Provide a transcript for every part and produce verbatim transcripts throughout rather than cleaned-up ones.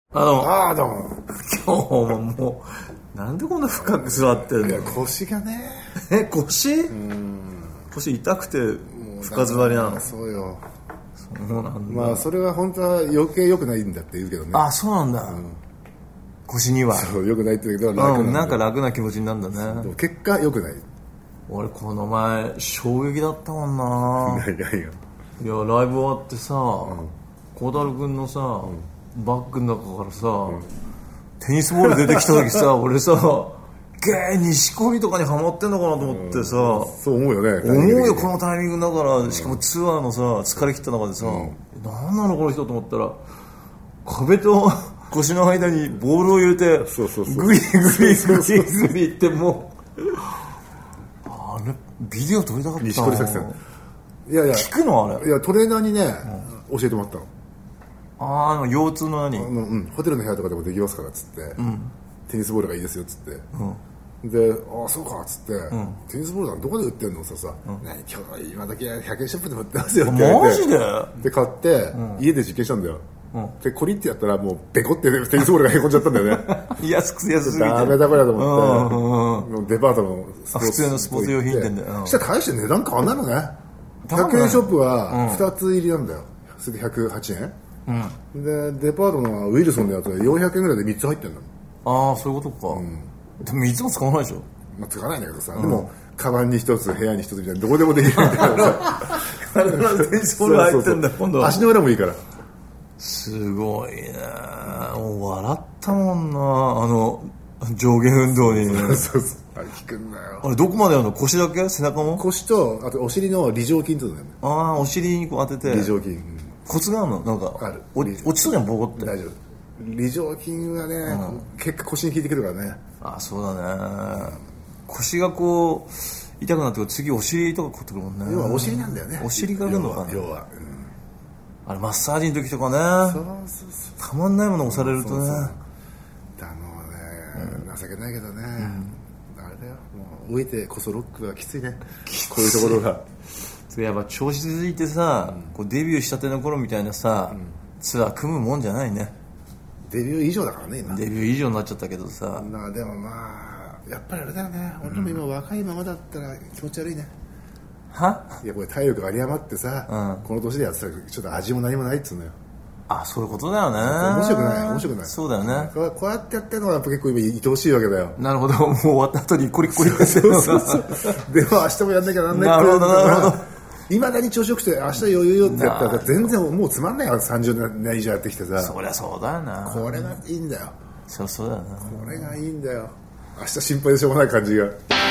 あのああどうも。 今日ももうなんでこんな深く座ってるの？ いや腰がね。 え腰？うん腰痛くて深座りなの？ そうよ。 そうなんだ。 まあそれは本当は余計良くないんだって言うけどね。 あ、そうなんだ。うん、腰には。 そう良くないって言うけど楽なんだ、 うん、なんか楽な気持ちになるんだね。 でも結果良くない。 俺この前衝撃だったもんな。 いやいやいや。 いやライブ終わってさ、孝太郎君のさ、うん、バッグの中からさ、うん、テニスボール出てきた時さ俺さゲー錦織とかにハマってんのかなと思ってさ、うん、 そう思うよね。 思うよこのタイミングだから、うん、しかもツアーのさ疲れ切った中でさ、うん、何なのこの人と思ったら壁と腰の間にボールを入れてそうそうそうグリグリグリグリってもうあれビデオ撮りたかったな。 錦織作戦。いやいや聞くのあれ。 いやトレーナーにね、うん、教えてもらったの。 ああの腰痛の何あの、うん、ホテルの部屋とかでもできますからっつって、うん、テニスボールがいいですよっつって、うん、でああそうかっつって、うん、テニスボールなんどこで売ってんのささ、うん、何今日今時はひゃくえんショップでも売ってますよって言われてマジでで買って、うん、家で実験したんだよ、うん、でコリってやったらもうベコってテニスボールがへこんじゃったんだよね安くて安すぎてダメだこれだと思って、うんうん、デパートのスポーツ普通のスポーツ用品店で、うん、 したら大して値段変わんないのね。ひゃくえんショップはふたつ入りなんだよ。それでひゃくはちえん、うん、でデパートのウィルソンのやつはよんひゃくえんぐらいでみっつ入ってんだもん。 ああそういうことか、うん、でもいつも使わないでしょ。 まあ、使わないんだけどさ、うん、でもカバンに一つ部屋に一つみたいなどこでもできるみたいなさテニスボール入ってんだよ今度は足の裏もいいから。 すごいね。もう笑ったもんなあの上下運動に、ね、 そうそうそうあれ効くんだよ。 あれどこまでやるの？腰だけ？背中も？ 腰とあとお尻の梨状筋って言うんだよね。 ああお尻にこう当てて梨状筋、うん、 コツがあるの？なんかある。 落ちそうじゃんボコって。 大丈夫。梨状筋はね、うん、結果腰に効いてくるからね。 ああそうだね、うん、腰がこう痛くなって次お尻とか凝ってくるもんね。 要はお尻なんだよね。 お尻がくるのかな要は、 うん、あれマッサージの時とかねそうそうそうたまんないもの押されるとね。そうそうそうあのね、うん、情けないけどね、うん、あれだよもう置いてこそロックはきついねこういうところがやっぱ調子続いてさ、うん、こうデビューしたての頃みたいなさ、うん、ツアー組むもんじゃないね。 デビュー以上だからね今。 デビュー以上になっちゃったけどさ。 まあでもまあやっぱりあれだよね、うん、俺も今若いままだったら気持ち悪いね。 はいやこれ体力が有り余ってさ、うん、この年でやってたらちょっと味も何もないっつうのよ。 あ、そういうことだよね。 面白くない面白くない。 そうだよね。 こう、こうやってやってるのがやっぱ結構今愛おしいわけだよ。 なるほど。もう終わった後にコリコリってするのが。 そうそうそうでも明日もやんなきゃなんないってなるほどなるほど。 いまだに調子よくて明日余裕よってやったら全然もうつまんないよ。さんじゅうねん以上やってきてさ。 そりゃそうだよな。 これがいいんだよ。 そうそうだよな。 これがいいんだよ。明日心配でしょうがない感じが。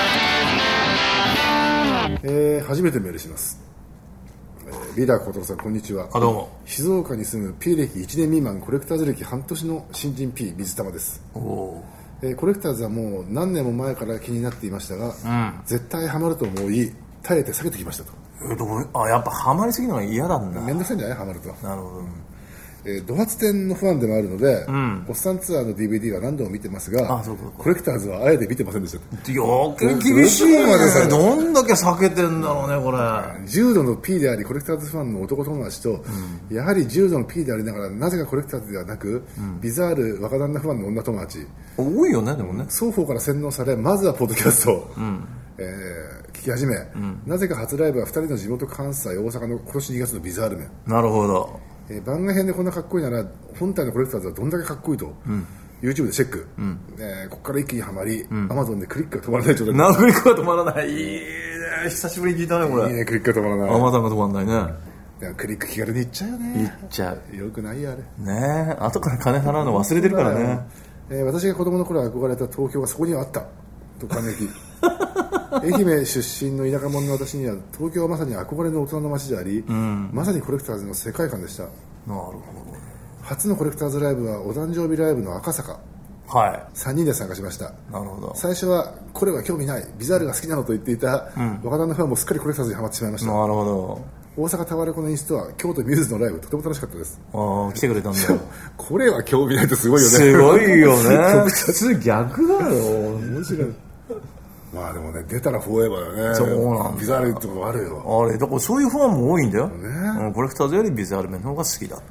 えー、初めてメールします。リーダー小太郎さんこんにちは。 あどうも。 静岡に住む P 歴いちねん未満コレクターズ歴半年の新人 P 水玉です。お、えー、コレクターズはもう何年も前から気になっていましたが、うん、絶対ハマると思い耐えて避けてきましたと。 えー、どうあやっぱハマりすぎるのが嫌なんだ。 めんどくさいんじゃないハマると。 なるほど、うんえー、ド発展のファンでもあるので、うん、おっさんツアーの ディーブイディー は何度も見てますが、 そうそうコレクターズはあえて見てませんでした。 よく厳しいね。どんだけ避けてんだろうねこれ。 重度の P でありコレクターズファンの男友達と、うん、やはり重度の P でありながらなぜかコレクターズではなく、うん、ビザール若旦那ファンの女友達多いよね。でもね双方から洗脳されまずはポッドキャストを、うんえー、聞き始め、うん、なぜか初ライブはふたりの地元関西大阪の今年にがつのビザール面。 なるほど。 えー、番外編でこんなかっこいいなら本体のコレクターズはどんだけかっこいいと、うん、YouTube でチェック、うんえー、ここから一気にはまり、うん、Amazon でクリックが止まらない状態。 なクリックが止まらない。いいね。久しぶりに聞いたねこれ。 いいねクリックが止まらない。 Amazon が止まらないね。 うん、クリック気軽にいっちゃうよね。 いっちゃう。 よくないよあれね。え後から金払うの忘れてるからね。 えー、私が子供の頃憧れた東京がそこにはあったと感激愛媛出身の田舎者の私には東京はまさに憧れの大人の街であり、うん、まさにコレクターズの世界観でした。 なるほど。 初のコレクターズライブはお誕生日ライブの赤坂、 はい、 さんにんで参加しました。 なるほど。 最初はこれは興味ないビザールが好きなのと言っていた、うん、若旦那ファンもすっかりコレクターズにハマってしまいました。 なるほど。 大阪タワレコのインストア京都ミューズのライブとても楽しかったです。 ああ来てくれたんだ。 これは興味ないってすごいよね。 すごいよね。普通逆だよ。面白い。 まあでもね出たらフォーエバーだね。 そうなんだ。 ビザールってことあるよ。 あれだからそういうファンも多いんだよ、ねうん、コレクターズよりビザール面の方が好きだっていう。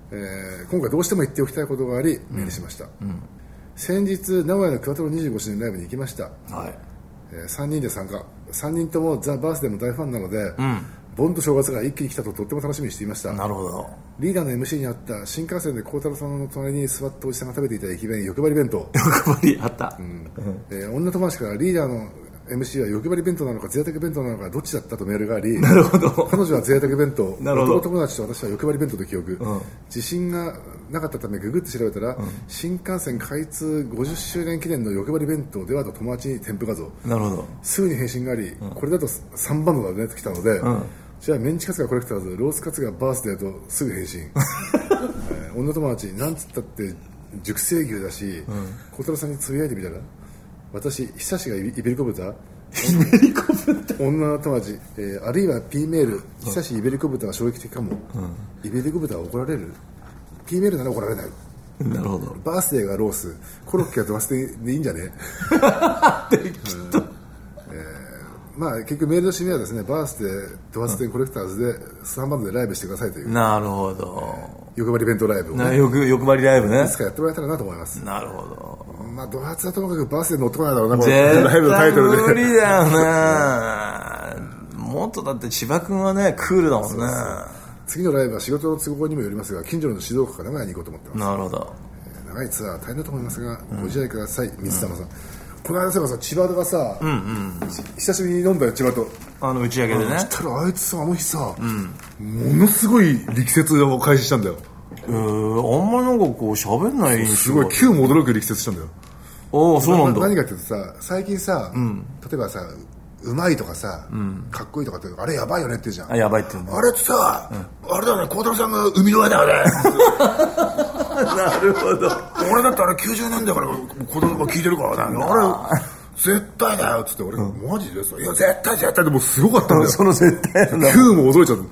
えー、今回どうしても言っておきたいことがありメールしました、うんうん、先日名古屋のクワトロにじゅうごしゅうねんライブに行きました、はいえー、さんにんで参加、さんにんともザ・バースデーの大ファンなので、うん、ボンと正月が一気に来たととっても楽しみにしていました。 なるほど。リーダーの エムシー にあった新幹線で孝太郎さんの隣に座ったおじさんが食べていた駅弁欲張り弁当、 欲張りあった、 うんえー、女友達からリーダーの エムシー は欲張り弁当なのか贅沢弁当なのかどっちだったとメールがあり、 なるほど、 彼女は贅沢弁当、男友達と私は欲張り弁当と記憶、うん、自信がなかったためググって調べたら、うん、新幹線開通ごじゅっしゅうねん記念の欲張り弁当ではと友達に添付画像、 なるほど、 すぐに返信があり、うん、これだとさんばんのだねと来たので、うん、じゃあメンチカツがコレクターズ、ロースカツがバースデーとすぐ返信、えー、女友達なんつったって熟成牛だし、孝、うん、太郎さんにつぶやいてみたら、私久しがイベリコ豚、イベリコ豚女友達、えー、あるいは P メール、久しイベリコ豚は衝撃的かも、うん、イベリコ豚は怒られる、 P メールなら怒られない、 なるほど、 バースデーがロース、コロッケはドバスデーでいいんじゃねできっと、うんまあ、結局メールの締めはですね、バースデードバスデーコレクターズでさんバンドでライブしてくださいという、 なるほど、 欲張り弁当ライブを、ね、 欲, 欲張りライブね、 いつかやってもらえたらなと思います。 なるほど、 まあドハツはともかくバースデー乗ってこないだろうな、このライブのタイトルで無理だよねもっとだって千葉君はねクールだもんね。 次のライブは仕事の都合にもよりますが、近所の指導家から長屋に行こうと思ってます。 なるほど、 えー、長いツアー大変だと思いますが、うん、ご自愛ください。水玉さん、うん、この間そういえばさ、千葉がさ、うんうん、久しぶりに飲んだよ千葉と、 あの打ち上げでね。 そしたらあいつさ、あの日さ、うん、ものすごい力説を開始したんだよ。 えー、あんまりなんかこう喋んない印象、 すごい急も驚く力説したんだよ。 おお、そうなんだ。 何かっていうとさ、最近さ、うん、例えばさ、うまいとかさ、うん、かっこいいとかってあれやばいよねって言うじゃん。 あ、やばいって言うんだ。 あれってさ、うん、あれだよね、孝太郎さんが生みの親だよねなるほど。 俺だってあれきゅうじゅうねんだいから子供が聞いてるからね、あれ絶対だよっつって、俺、うん、マジでさ、いや絶対絶対でもうすごかったんだよその絶対なんだ、 Q も驚いちゃった、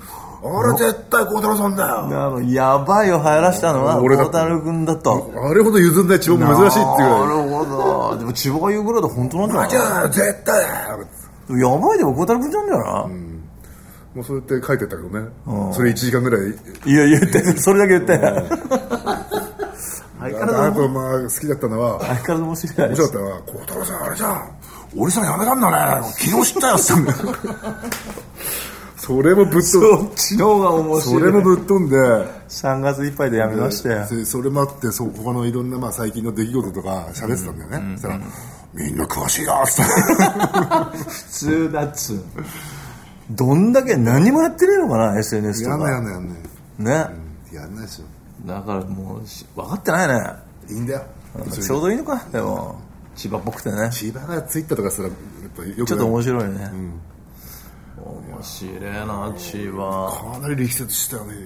あれ絶対孝太郎さんだよ。 なるやばいを流行らしたのは孝太郎君だと。 あれほど譲んない千葉も珍しいっていうぐらい。 なるほど。でも千葉が言うぐらいで本当なんじゃない。 じゃあ絶対だよ。 やばいでも孝太郎君じゃんじゃない、うん、 もうそうやって書いてたけどね、うん、それいちじかんぐらい、 いや言ってそれだけ言って相変わらずまあ好きだったのは、 相変わらず面白い面白かったのは、孝太郎さんあれじゃん、俺さん辞めたんだね、昨日知ったよって言ったんだよそれもぶっ飛んで、 そっちの方が面白い。 それもぶっ飛んでさんがついっぱいで辞めましたよ。 それもあって、そう他のいろんなまあ最近の出来事とか喋ってたんだよね、うんうんうん、そしたらみんな詳しいなって普通だっつうどんだけ何もやってねえのかな エスエヌエス とか。 やんないやんないやんないね、うん、やんないですよ。 だからもう分かってないね。 いいんだよ、 ちょうどいいのか。でも千葉っぽくてね、 千葉がツイッターとかすらやっぱよくちょっと面白いね、うん、面白いな千葉。 かなり力説したよね。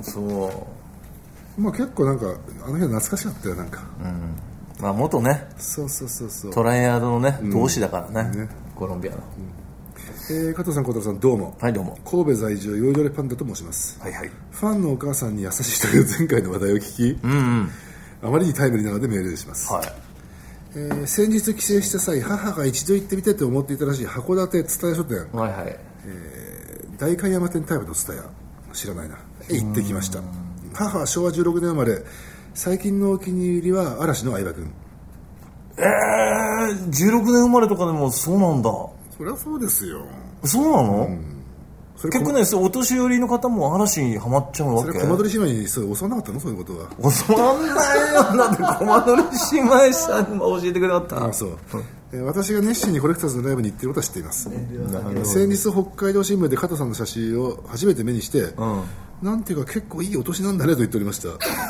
そうまあ結構なんかあの日は懐かしかったよなんか、 うんまあ、元ね、 そうそうそうそうトライアードのね、うん、同志だからね、ねコロンビアの、 うんえー、加藤さん、孝太郎さん、どうも。 はい、どうも。 神戸在住、酔いどれパンダと申します。 はいはい。 ファンのお母さんに優しいという前回の話題を聞き、うんうん、あまりにタイムリーなのでメールします。はいえー、先日帰省した際、母が一度行ってみたいと思っていたらしい函館蔦屋書店、はいはいえー、代官山店タイプの蔦屋、知らないな、行ってきました。母はしょうわじゅうろくねん生まれ、最近のお気に入りは嵐の相葉君。 えー、じゅうろくねん生まれとかでもそうなんだ。 そりゃそうですよ。 そうなの、うん、それ結構ね、お年寄りの方も嵐にはまっちゃうわけ。 それコマ撮り姉妹にそう教わらなかったの、そういうことは。 教わんないよ。なんでコマ撮り姉妹さんも教えてくれなかった。 あそう、うん、私が熱心にコレクターズのライブに行っていることは知っています。先日北海道新聞で加藤さんの写真を初めて目にして、うん、なんていうか結構いいお年なんだねと言っておりました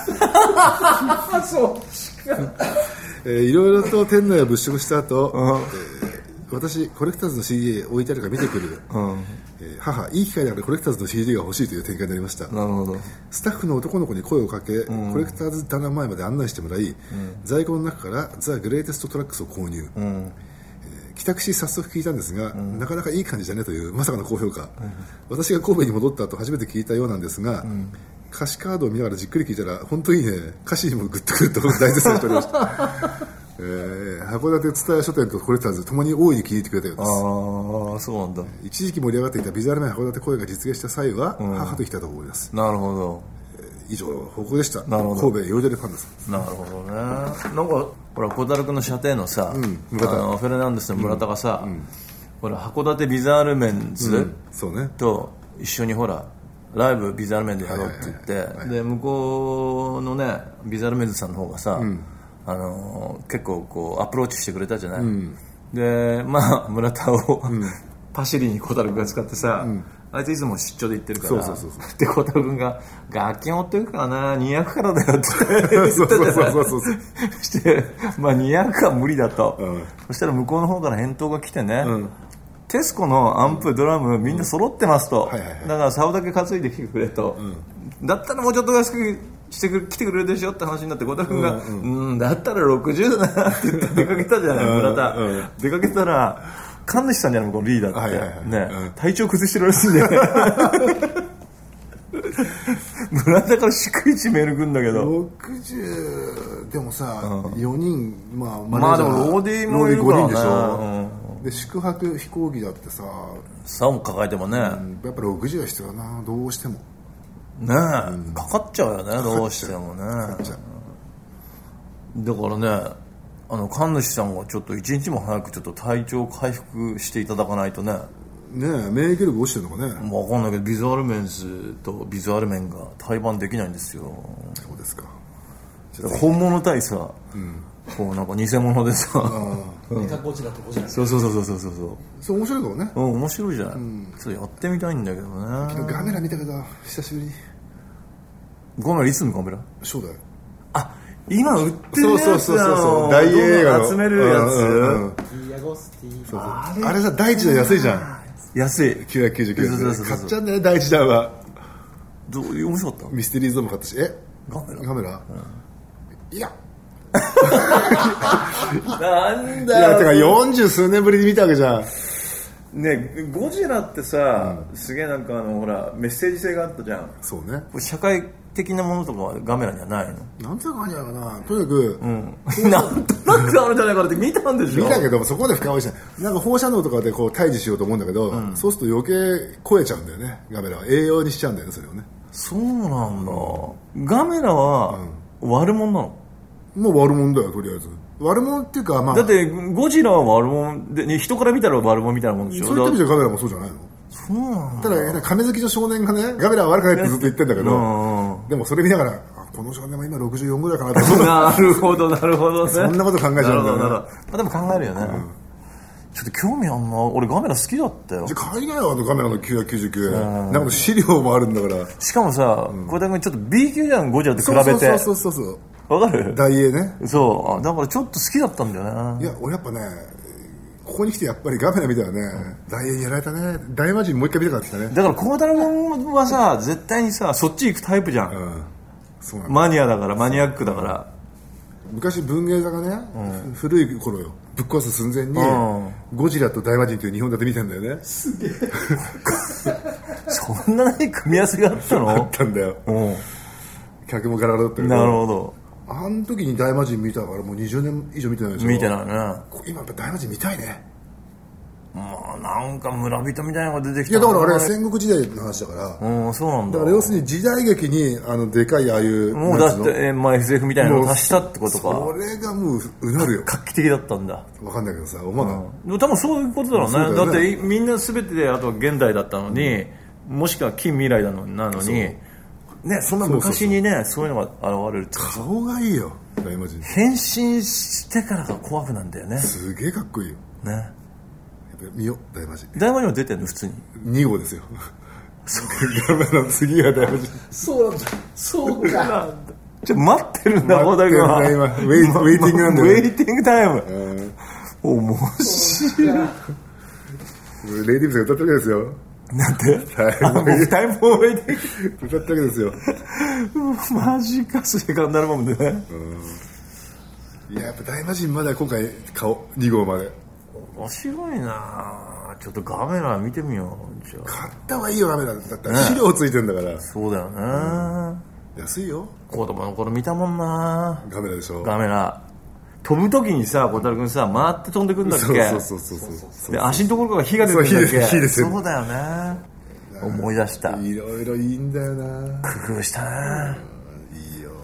そうか、えー、いろいろと店内を物色した後、うんえー私コレクターズの シーディー 置いてあるから見てくる、うんえー、母いい機会だからコレクターズの シーディー が欲しいという展開になりました。 なるほど。 スタッフの男の子に声をかけ、うん、コレクターズ棚前まで案内してもらい、うん、在庫の中からザ・グレイテスト・トラックスを購入、うんえー、帰宅し早速聞いたんですが、うん、なかなかいい感じだねというまさかの高評価、うん、私が神戸に戻った後初めて聞いたようなんですが、うん、歌詞カードを見ながらじっくり聞いたら本当にね歌詞にもグッとくると大絶賛しておりましたえー、函館蔦屋書店とコレクターズともに大いに気に入ってくれたようです。 ああ、そうなんだ。 一時期盛り上がっていたビジュアルな函館公演が実現した際は、うん、母と来たと思います。 なるほど。 以上報告でした。 なるほど。 神戸ヨイドレファンです。 なるほどね。なんかほら小樽君の射程のさ、うん、あのフェルナンデスの村田がさ、うんうん、ほら函館ビザールメンズ、うん、そうね、と一緒にほらライブビザールメンでやろうって言って、はいはいはいはい、で向こうのねビザールメンズさんの方がさ、うん、あの結構こうアプローチしてくれたじゃない、うん、でまあ村田を、うん、パシリに小樽君が使ってさ、うん、あいついつも出張で行ってるから、そうそうそうそうで小樽君が楽器持ってるからなにひゃくからだよって言ったじゃない。そうそうそうそうしてまあにひゃくは無理だと、うん、そしたら向こうの方から返答が来てね、うん、テスコのアンプドラムみんな揃ってますと、うんはいはいはい、だから竿だけ担いで来てくれと、うん、だったらもうちょっと安くしてく来てくれるでしょって話になって小田君が、うん、うん、だったらろくじゅうだなって言って出かけたじゃない村田、うん、出かけたら神主さんじゃないこのリーダーって、はいはいはいねうん、体調崩してるらしいんだよね村田から逐一メールくんだけどろくじゅうでもさ、うん、よにんまあまあでもローディーもいるからね、 ごにんでしょ、うん、で宿泊飛行機だってささも抱えてもね、うん、 やっぱろくじゅうは必要だなどうしてもねえ、うん、かかっちゃうよねどうしてもねだからねあの神主さんがちょっと一日も早くちょっと体調回復していただかないとねねえ免疫力落ちてるのかね分かんないけどビズアルメンズとビズアルメンが対バンできないんですよ。 そうですか本物対さ、うん、こうなんか偽物でさメカゴジラとゴジラそうそうそうそうそうそうそう面白いかもねうん面白いじゃない、うん、ちょっとやってみたいんだけどね昨日ガメラ見たけど久しぶりにガメラいつのガメラそうだよあ今売ってるやつそうそうそうそう大映画の集めるやつ、うんうん、 あれあれさ第一弾安いじゃん安いきゅうひゃくきゅうじゅうきゅうえん買っちゃうんだよね第一弾はどういう面白かったミステリーゾーンも買ったしえガメラガメラ、うん、いやなんだよいやてかよんじゅう数年ぶりに見たわけじゃんねゴジラってさ、うん、すげえなんかあのほらメッセージ性があったじゃんそうね社会的なものとかはガメラにはないのなんとなくあるんじゃないかなとにかく、 うん、なんとなくあるんじゃないかなって見たんでしょ見たけどそこまで深追いしないなんか放射能とかでこう対峙しようと思うんだけど、うん、そうすると余計超えちゃうんだよねガメラは栄養にしちゃうんだよねそれをねそうなんだ、うん、ガメラは悪者なの、 もう悪者だよとりあえず悪者っていうかまあだってゴジラは悪者で人から見たら悪者みたいなもんでしょそういう意味じゃガメラもそうじゃないのそうなんだただ亀好きの少年がねガメラは悪くないってずっと言ってんだけど、うん、でもそれ見ながらこの少年は今ろくじゅうよんぐらいかなとなるほどなるほどねそんなこと考えちゃうんだよね、まあ、でも考えるよね、うん、ちょっと興味あんな俺ガメラ好きだったよじゃ海外はガメラのきゅうひゃくきゅうじゅうきゅうえんなんか資料もあるんだからしかもさ、うん、これだけちょっと B 級じゃんゴジラと比べてそうそうそうそうわかる大英ねそうだからちょっと好きだったんだよねいや俺やっぱねここに来てやっぱりガメラ見たらね、うん、大英やられたね大魔神もう一回見たかったねだから孝太郎君はさ絶対にさそっち行くタイプじゃん、うん、そうなんだマニアだからマニアックだから、 うん、昔文芸座がね、うん、古い頃よぶっ壊す寸前に、うん、ゴジラと大魔神というにほん立て見たんだよねすげえそんなに組み合わせがあったのあったんだよ、うん、客もガラガラだったけどなるほどあの時に大魔神見たからもうにじゅうねん以上見てないでしょ見てないね今やっぱ大魔神見たいねまあなんか村人みたいなのが出てきたいやだからあれは戦国時代の話だからうんそうなんだだから要するに時代劇にあのでかいああいうもうだって、まあ、エスエフ みたいなのを足したってことかそれがもううなるよ画期的だったんだ分かんないけどさ思わない、 うん、でも多分そういうことだろうね、だ, ねだってみんな全てであとは現代だったのに、うん、もしくは近未来なのになのにね、そんな昔にねそういうのが現れるって顔がいいよ大魔神変身してからが怖くなんだよねすげえかっこいいよね見よ大魔神大魔神も出てるの普通にに号ですよガメラの次が大魔神そうなんだそうかじゃあ待ってるんだ小田君は今ウェイ、ウェイティングなんだよ、ね、 ウェイティングタイム面白いレイディブスが歌ったわけですよなんてタイムフォーウェイティング歌ったわけですよマジかセカンドアルバムでね、 うん、いややっぱ大魔神まだ今回顔に号まで面白いなちょっとガメラ見てみようじゃあ買った方がいいよガメラだったら資料ついてんだから、ね、 そうだよね、 うん、安いよ子供の頃見たもんなガメラでしょガメラ飛ぶ時にさ小太郎君さ回って飛んでくんだっけそうそうそうそうそうで足のところから火が出てくるんだっけそう、火そうだよね思い出したいろいろいいんだよな工夫したな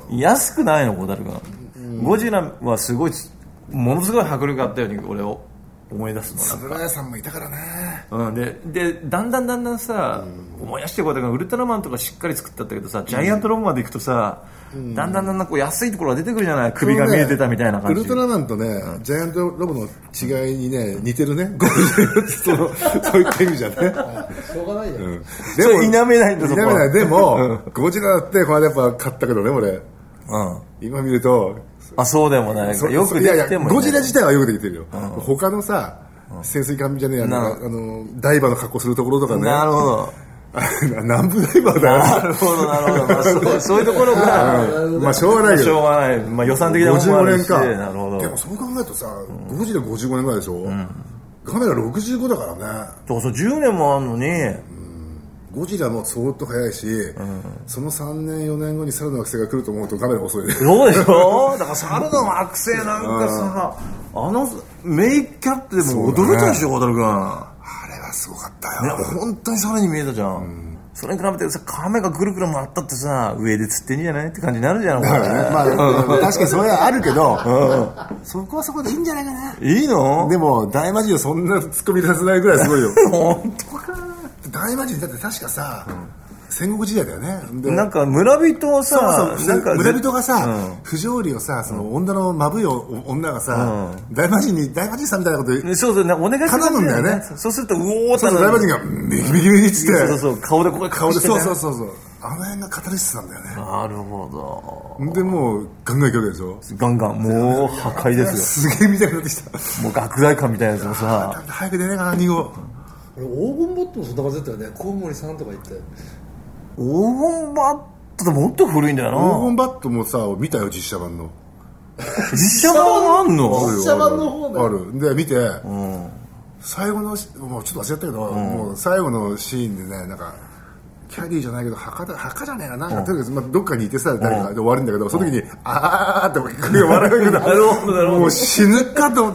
安くないの小樽君。ゴジラはすごいものすごい迫力あったように俺を思い出すの。 円谷さんもいたからね。 うん、ででだんだんだんだんさ、うん、思い出してこうだからウルトラマンとかしっかり作ったんだけどさ、ジャイアントロボまで行くとさ、うん、だんだんだんだんこう安いところが出てくるじゃない、首が見えてたみたいな感じ、 ね、ウルトラマンとね、うん、ジャイアントロボの違いにね似てるねそのそういった意味じゃねしょうがないよ、 うん、でも否めないんだ、 否めない。でもゴジラだってこの間やっぱ買ったけどね俺、うん、今見るとあ、そうでもない。よくできても、ね、いやいやゴジラ自体はよくできてるよ、うん、他のさ、うん、潜水艦じゃねえや、あのダイバーの格好するところとかね。 なるほど南部ダイバーだよ。 なるほどなるほど、まあ、そうそういうところがまあしょうがないけど、 しょうがない、まあ、予算的なものもあるし、 ごじゅうごねんか。 なるほど。 でもそう考えるとさ、うん、ゴジラごじゅうごねんぐらいでしょ、うん、カメラろくじゅうごだからね。 そうそう、じゅうねんもあるのに、 ゴジラも相当早いし、うん、そのさんねんよねんごに猿の惑星が来ると思うとカメラ遅いね。 そうでしょだから猿の惑星なんかさ、あのメイキャップでも驚いたでしょ、小樽君。あれはすごかったよ、 ね、本当に猿に見えたじゃん、うん、それに比べてさ、カメがぐるぐる回ったってさ、上で釣ってんじゃないって感じになるじゃん。だからね、まあ、確かにそれはあるけど、うん、そこはそこでいいんじゃないかな。 いいの？ でも大魔神はそんな突っ込み出せないぐらいすごいよ本当か。 大魔神だって確かさ、うん、戦国時代だよね。 でなんか村人をさ、 そうそう、なんか村人がさ、うん、不条理をさ、その女のまぶい女がさ、うん、大魔神に大魔神さんみたいなこと言う、 そうそう、お願いします頼むんだよね。 そうするとうおーって、 そうそう、大魔神がビキビキビキっつって、 そうそう、顔でこれ顔で、そうそうそうそう、あの辺がカタルシスなんだよね。 なるほど。 でもうガンガン行くわけでしょ。 ガンガンもう破壊ですよ。すげえ見たくなってきた。 もう学大館みたいなやつもさ、 早く出ねえかなに号。 黄金バットもそんな感じだったよね。コウモリさんとか言って。 黄金バットってもっと古いんだよな。 黄金バットもさ見たよ、実写版の。 実写版あんの？ 実写版の方ある。で見て、うん、最後のもうちょっと忘れちゃったけど、うん、もう最後のシーンでね、なんかキャリーじゃないけど墓だ墓じゃねえかな、なんかとにかくまあどっかにいてさ誰かで終わるんだけど、その時にあーって笑うけど、 なるほどなるほど、 もう死ぬかと思って。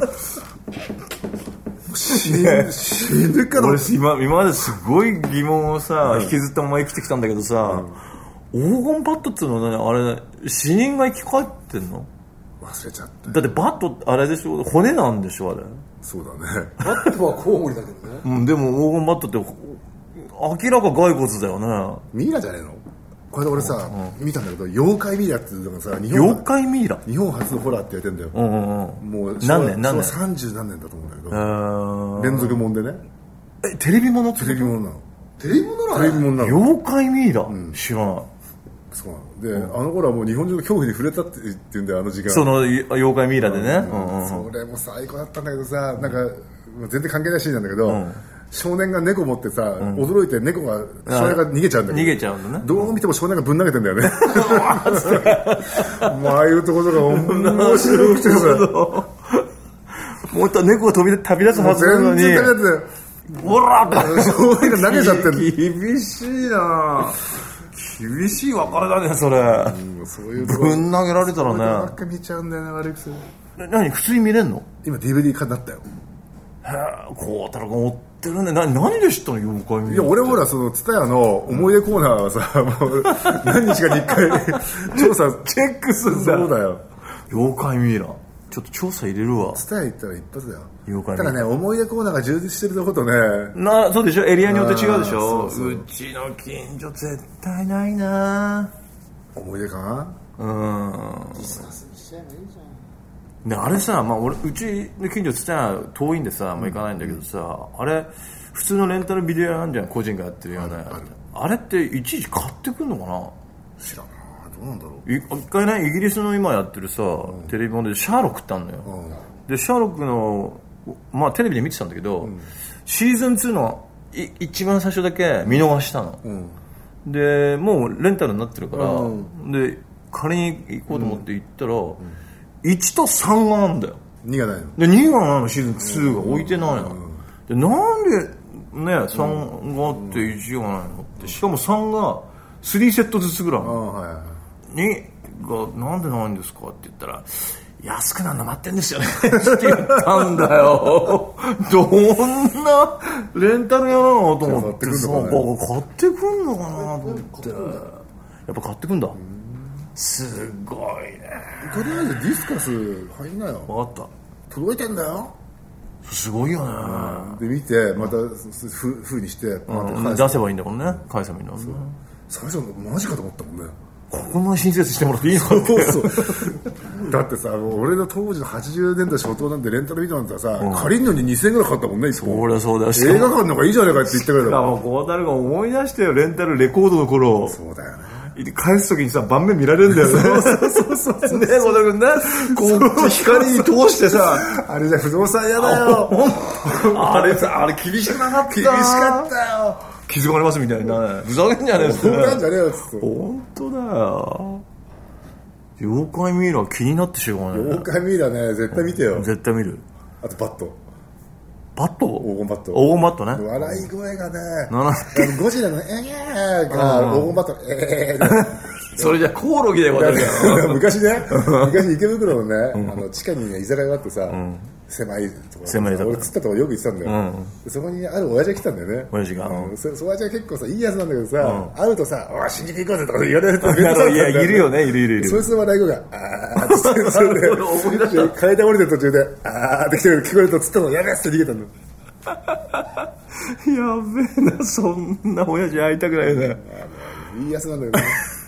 死ぬ、死ぬかと思って。 今今まですごい疑問をさ、うん、引きずったまま生きてきたんだけどさ、うん、黄金バットっていうのはね、あれ死人が生き返ってんの？ 忘れちゃった。 だってバットあれでしょ、骨なんでしょあれ。 そうだね。 バットはコウモリだけどね。 うん、でも黄金バットって明らか骸骨だよね。 ミイラじゃねえの？これで俺さ、うん、見たんだけど、妖怪ミイラっていうのがさ、日本妖怪ミイラ日本初のホラーって言われてんだよ。 うんうんうん、 もう何年何年さんじゅう何年だと思うんだけど、連続もんでね。 え、テレビもの？ テレビものなの。 テレビものなの？ テレビものなの。 妖怪ミイラ、うん、知らない。 そうなの。で、うん、あの頃はもう日本中の恐怖に触れたって言ってんだよ、あの時間。 その妖怪ミイラでね、 うんうんうん、それも最高だったんだけどさ、なんか全然関係ないシーンなんだけど、うん、少年が猫持ってさ、うん、驚いて猫が少年が逃げちゃうんだけど、 逃げちゃうんだね。 どう見ても少年がぶん投げてんだよね。もうああいうところが面白くてさ、 もっと猫が飛び旅立つはずなのに、 全然旅立つおらって少年が投げちゃってる。 厳しいな。厳しい別れだねそれ、うん、そういうぶん投げられたらね、ばっか見ちゃうんだよね、悪い癖。 何普通に見れんの？ 今 ディーブイディー 化になったよ。 へえ、こうたらが持ってるね。何何で知ったの妖怪見る？ いや俺ほらそのツタヤの思い出コーナーはさ、うん、もう何日かにいっかい調査チェックするんだ。 そうだよ。 妖怪ミイラちょっと調査入れるわ。 ツタヤ行ったら一発だよ。 妖怪ただね、思い出コーナーが充実してるとことね、 な、そうでしょ、エリアによって違うでしょ。そうそう、うちの近所絶対ないな。 思い出かな。 うん。ディスカスしちゃえばいいじゃん。であれさ、まあ、俺うちの近所っつったら遠いんでさ、まあ、行かないんだけどさ、うん、あれ普通のレンタルビデオ屋なんじゃん、個人がやってるような。 あ, あれっていちいち買ってくんのかな。 知らんな、どうなんだろう。 一回ね、イギリスの今やってるさ、うん、テレビ本でシャーロックってあるのよ、うん、でシャーロックのまあテレビで見てたんだけど、うん、シーズンツーのい一番最初だけ見逃したの、うん、でもうレンタルになってるから、うん、で借りに行こうと思って行ったら、うん、いちとさんがあるんだよ。 にがないの。 でにがないの、シーズンツーが置いてないの、うん、でなんでねさんがあっていちがないのって、しかもさんがさんセットずつぐらい、うんはいはい、にがなんでないんですかって言ったら、安くなるの待ってんですよねって言ったんだよ。どんなレンタル屋なのと思ってさ、買ってくんのかなと思って、やっぱ買ってくんだ。 すごいね。 とりあえずディスカス入んなよ。 分かった。 届いてんだよ。 すごいよね。 で見てまたふふうにしてパうん、 ーンって出せばいいんだもんね。返せばいいんだもんね。 最初マジかと思ったもんね。 ここまで親切してもらっていいのかって。 そうそうだってさ、もう俺の当時のはちじゅうねんだい初頭なんてレンタルビデオなんてさ、うん、借りるのににせんえんぐらいかかったもんね。 そりゃそうだよ。 映画館の方がいいじゃないかって言ってくれたもう孝太郎が思い出してよ、レンタルレコードの頃。 そうだよね。 返すときにさ、盤面見られるんだよね。そうそうそうそう。ねえ、孝太郎君ね。こう、光に通してさ。 あれじゃ不動産屋だよ。 あ, あれさ、あれ厳しくなかった。 厳しかったよ。 気づかれますみたいな。ふざけんじゃねえっつって。 ふざけんじゃねえよっつって。 本当だよ。妖怪ミイラ気になってしょうがない。 妖怪ミイラね、絶対見てよ。 絶対見る。 あとバット。 バット？ 黄金バット。 黄金バットね。 笑い声がね、 ゴジラのえーが黄金バット、えーそれじゃコオロギで渡るから昔ね、昔池袋のね、あの地下にね居酒屋があってさ、狭いところ、 狭いところ、 俺釣ったとこよく行ってたんだよ。そこにある親父が来たんだよね。 親父が。 そ親父は結構さいいやつなんだけどさ、会うとさ、おい新宿行こうぜとか言われると面倒くさいんだよ。 いやいるよね、いるいるいる。 そいつの笑い声があーってそれで階段降りてる途中であーって来てる聞こえると釣ったのやべえって逃げたんだよ。 やべえな、そんな親父会いたくないね。 いいやつなんだよね。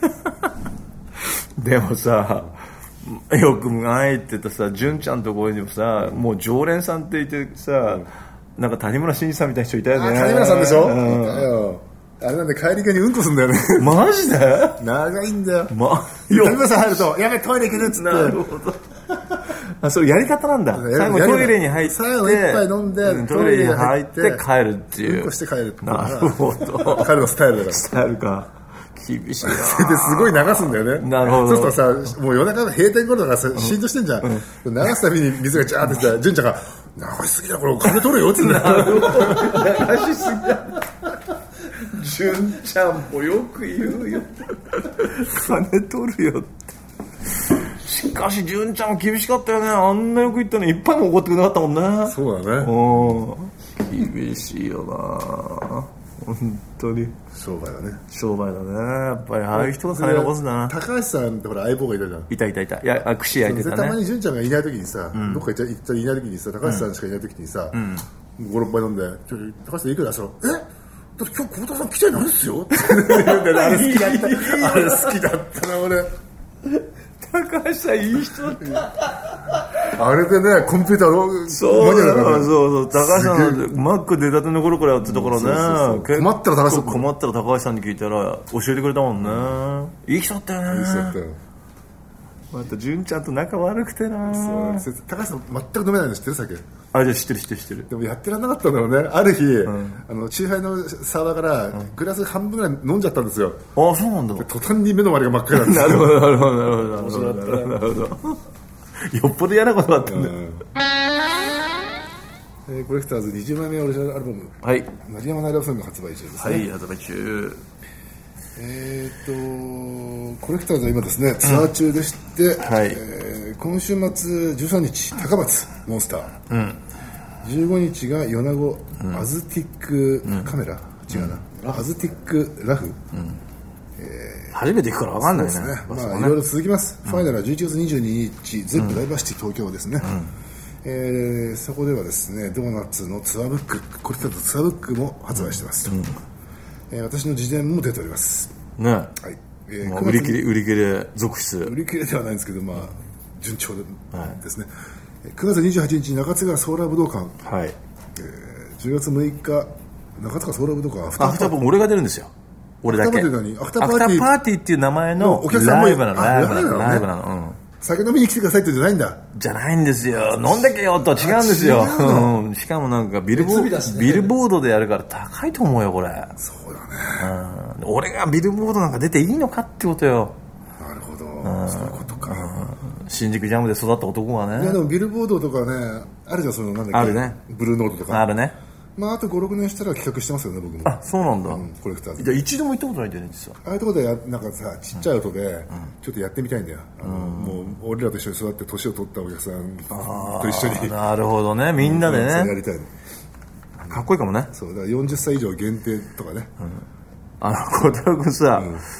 でもさ、よく会えてたさ、純ちゃんとこにもさ、もう常連さんっていてさ、なんか谷村新司さんみたいな人いたよね。 谷村さんでしょ、うん、いたよ。あれなんで帰り際にうんこすんだよね。 マジで長いんだよ。 ま、 谷村さん入るとやべトイレ行けるっつって。 なるほど。あ、それやり方なんだ。最後トイレに入って最後一杯飲んでトイレに入って帰るっていう。 うんこして帰るっていう。 なるほど。 彼のスタイルだから。 スタイルか。厳しいな。 ですごい流すんだよね。 なるほど。 そうするとさ、もう夜中の閉店頃だから浸透してんじゃん。うん、流すたびに水がジャーってさ、純ちゃんが流しすぎだこれ金取るよって言うんだよ。 流しすぎだ。純ちゃんもよく言うよ。金取るよって。しかし純ちゃんも厳しかったよね。あんなよく言ったのにいっぱいも怒ってくれなかったもんね。 そうだね。 うん。厳しいよな。本当に商売だね。 商売だね。やっぱりああいう人が金残すんだな。 高橋さんってほら相棒がいたじゃん。 いたいたいた。いや、あ、串焼いてたね。 たまに純ちゃんがいない時にさ、うん、どっか行った行ったいない時にさ、高橋さんしかいない時にさ、ごろっぱい飲んで、ちょ高橋さんいくらそのえだって今日久保田さん来てないっすよって言うんだよね。あれ好きだった。あれ好きだったな俺。 高橋さんいい人だった。 あれでねコンピューターのそうそうそうそう高橋さんのマック出たての頃からやってたからね。そうそうそう困ったら高橋さん困ったら高橋さんに聞いたら教えてくれたもんね。うん、いい人だったよね。いい人だったよ。また純ちゃんと仲悪くてな。 そう高橋さん全く飲めないの知ってる酒。 あれじゃ知ってる知ってる知ってる。 でもやってらんなかったんだろうね。ある日、うん、あのチューハイのサーバーからグラス半分ぐらい飲んじゃったんですよ。 ああそうなんだ。 途端に目の周りが真っ赤なんですよ。 なるほどなるほどなるほどなるほどなるほど。よっぽど嫌なことだったんだよ。 えー、コレクターズにじゅうまいめオリジナルアルバム、 はい、 鳴山ナイラブソング発売中ですね。 はい、発売中。 えー、とコレクターズは今ですねツアー中でして、うんはいえー、今週末じゅうさんにち高松モンスター、うん、じゅうごにちが米子、うん、アズティックカメラ、うん、違うな、うん、アズティックラフ、うんえー、初めて行くから分かんないね。そうですね、 まあ、いろいろ続きます、うん、ファイナルはじゅういちがつにじゅうににち、ゼップダイバーシティ東京ですね、うんえー、そこではですねドーナツのツアーブックコレクターズツアーブックも発売してますと、うんえー、私の自伝も出ておりますね、はいえーまあ、売り切れ売り切れ続出。 売り切れではないんですけど、まあ、順調で、はい、ですね。くがつにじゅうはちにち中津川ソーラー武道館、はいえー、じゅうがつむいか中津川ソーラー武道館アフターパーティー。俺が出るんですよ。俺だけ。アフターパーティー何？アフターパーティー。アフターパーティーっていう名前のお客さんもライブなの。ライブなの。ライブなの。うん。酒飲みに来てくださいってじゃないんだ。じゃないんですよ。飲んでけよとは違うんですよ。うん、しかもなんかビルボード、ね、ビルボードでやるから高いと思うよこれ。そうだね。うん、俺がビルボードなんか出ていいのかってことよ。なるほど。うん、そういうことか。うん、新宿ジャムで育った男がね。いやでもビルボードとかねあるじゃんそのなんだっけ。あるね。ブルーノートとか。あるね。まああとごろくねんしたら企画してますよね僕も。あそうなんだ、うん、コレクターズ。じゃあ一度も行ったことないんだよね実は。ああいうところでやなんかさちっちゃい音で、うん、ちょっとやってみたいんだよ。あの、うん、もう俺らと一緒に育って年を取ったお客さんと一緒に。なるほどねみんなでね、うん、それやりたいの。かっこいいかもね。そうだからよんじゅっさい以上限定とかね、うん、あの小太郎君さ、うん、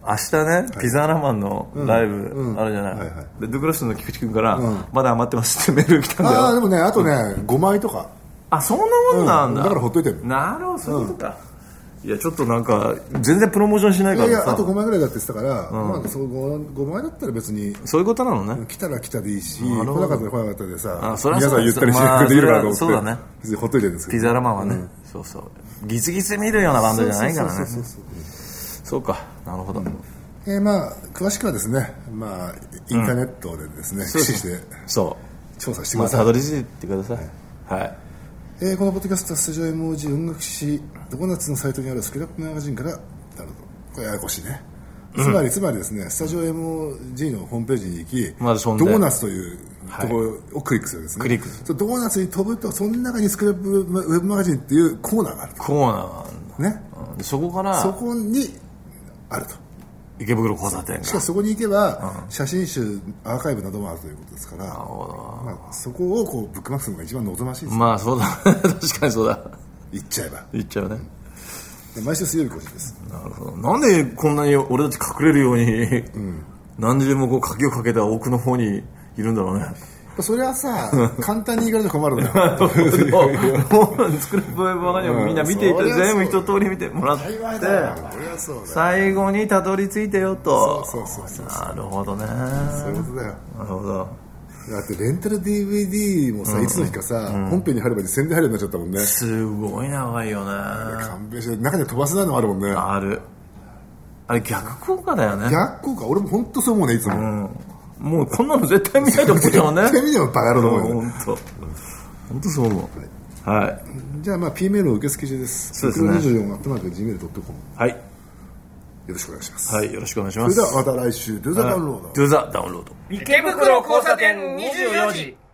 明日ね、ピザーラマンのライブあるじゃない、でドゥグラスの菊池君から、まだ余ってますってメール来たんだよ。 ああでもね、あとねごまいとか。 あ、そんなもんなんだ、 だからほっといてる。 なるほど、そういうことか。いやちょっとなんか全然プロモーションしないからさ。 いやいや、あとごまいぐらいだって言ってたから、まあそう ごまいだったら別にそういうことなのね。 来たら来たでいいし、来なかったら来なかったでさ、 皆さんゆったりしてできるからと思って、 そうだね、 別にほっといてるんですけど。 ピザラマンはね、そうそう、ギスギス見るようなバンドじゃないからね。そうか、なるほど。 えー、まあ詳しくはですね、まあインターネットでですね、駆使してそう調査してください。 たどり着いてください。はい。 えー、このポッドキャストはスタジオ エムオージー 音楽誌ドコナッツのサイトにあるスクラップマガジンからなると、これややこしいね。つまり、うん、つまりですね、スタジオ エムオージー のホームページに行き、ま、ドーナツというところをクリックするんですね。 クリックする。ドーナツに飛ぶと、その中にスクラップウェブマガジンっていうコーナーがある。 コーナーがあるね。うん、そこからそこにあると。 池袋交差点が。 しかしそこに行けば、うん、写真集アーカイブなどもあるということですから、まあ、そこをこうブックマークするのが一番望ましいです、ね。 まあそうだ確かにそうだ。 行っちゃえば行っちゃうね。 毎週水曜日更新です。 なるほど。なんでこんなに俺たち隠れるように、うん、何時でもこう鍵をかけた奥の方にいるんだろうね。 それはさ簡単に言い方困るんだよ。 もうスクラップウェブマガジンをみんな見ていて、うん、全部一通り見てもらって、最後にたどり着いてよと。 そうそうそうそう。 なるほどね。 そういうことだよ。 なるほど。 だってレンタル ディーブイディー もさ、うん、いつの日かさ、うん、本編に入るまで宣伝入るようになっちゃったもんね。 すごい長いよね。 勘弁して中に飛ばせないのもあるもんね。 ある。あれ逆効果だよね。 逆効果。俺も本当そう思うね、いつも。 うんもうこんなの絶対見ないと思っちゃうね。 絶対見ないよバカ野郎の思うよ。本当。本当そう思う。はい。 じゃあまあ P メールの受付中です。 そうですね。 にじゅうよんアットマークジーメールドットコム。 はい。よろしくお願いします。 はい、よろしくお願いします。 それではまた来週、Do the Download。 Do the Download。 池袋交差点にじゅうよじ。